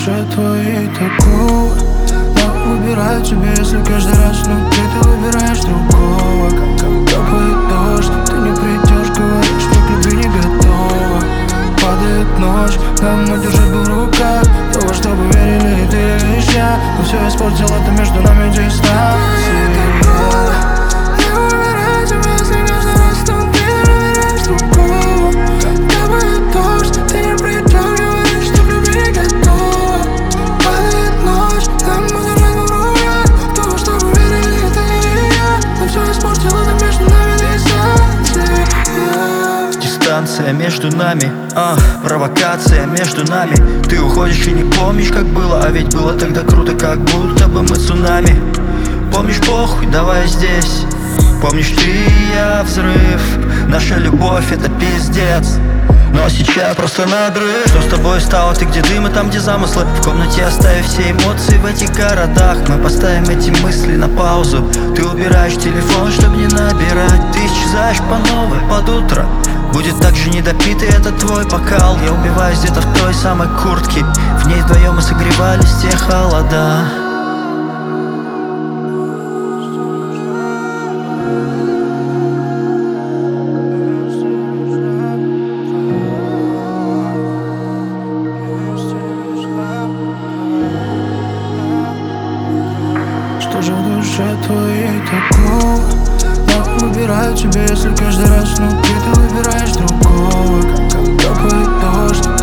душе твоей такого. Я выбираю тебя, если каждый раз внутри ты выбираешь другого. Как капает дождь, ты не придешь, говоришь, что к любви не готова. Падает ночь, нам удержать был в руках того, чтобы верили и ты, и я. Но все испортил, это между нами дистанция. Дистанция между нами, провокация между нами. Ты уходишь и не помнишь, как было, а ведь было тогда круто, как будто бы мы цунами. Помнишь, похуй, давай здесь. Помнишь, ты и я, взрыв. Наша любовь — это пиздец. Но сейчас просто надрыв. Что с тобой стало? Ты где дым и там, где замыслы? В комнате оставив все эмоции в этих городах. Мы поставим эти мысли на паузу. Ты убираешь телефон, чтобы не набирать. Ты исчезаешь по новой под утро. Будет так же недопитый этот твой бокал. Я убиваюсь где-то в той самой куртке. В ней вдвоем мы согревались те холода. Что же в душе твоей такого? Я выбираю тебя, если каждый раз внутри ты выбираешь другого. Как капает дождь.